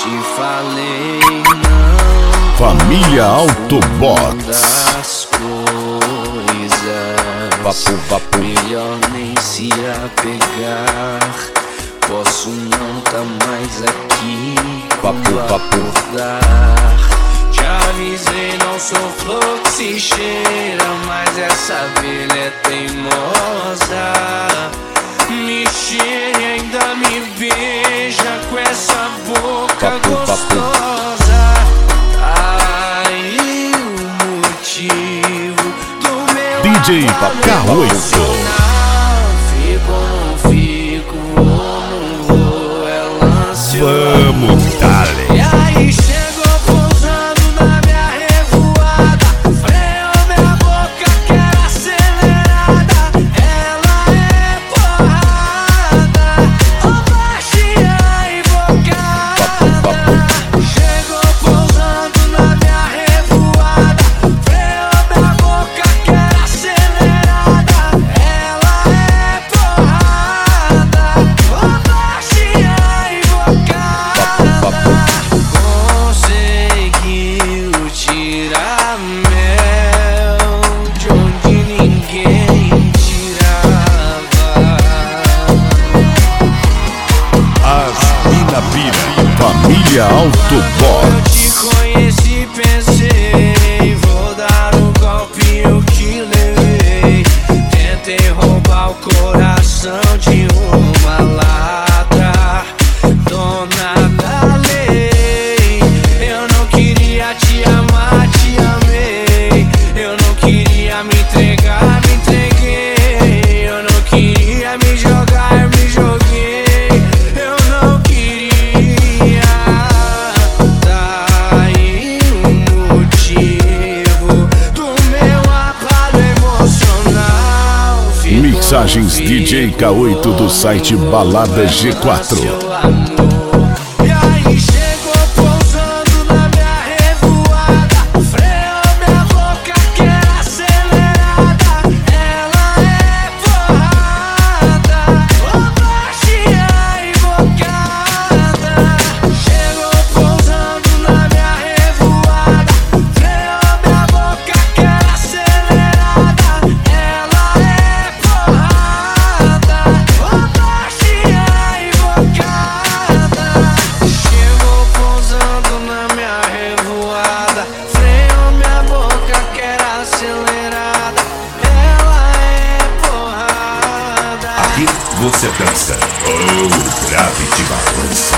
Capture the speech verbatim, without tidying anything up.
te falei não. Família Autobox. Das coisas, Papo, papo. melhor nem se apegar. Posso não tá mais aqui. Papo, papo. Acordar. Te avisei, não sou flor que se cheira, mas essa abelha é teimosa. Me cheira e ainda me beija com essa boca Papo, papo. gostosa. Aí o motivo do meu D J K oito. emocional. Fico ou não fico, vou não vou, ela ansiosa. Vamos, dale. E aí chegou pousando na minha revoada, freou minha boca que era acelerada. Ela é porrada, ô baixinha invocada. Chegou pousando na minha revoada, freou minha boca que era acelerada. Ela é porrada, ô baixinha invocada. Conseguiu tirar mel de onde ninguém tirava. As Mina Pira. Família Eu Autobox. te conheci e pensei, vou dar um golpe, eu que levei. Tentei roubar o coração de uma ladra, dona da lei. Eu não queria te amar, te amei. Eu não queria me entregar, me entreguei. Eu não queria me jogar, me joguei. Eu não queria. Daí o motivo do meu abalo emocional. Ficou Mixagens D J K oito do site Balada G quatro. seu amor. E aí chegou pousando na minha revoada, freou minha boca que era acelerada. Ela é porrada, ô baixinha invocada. Chegou pousando na minha revoada, freou minha boca que era acelerada. Ela é porrada, ô baixinha invocada. Chegou pousando na minha revoada, freou minha boca que era acelerada. Ela é porrada. Aqui você dança. Oh, Gravity Balança.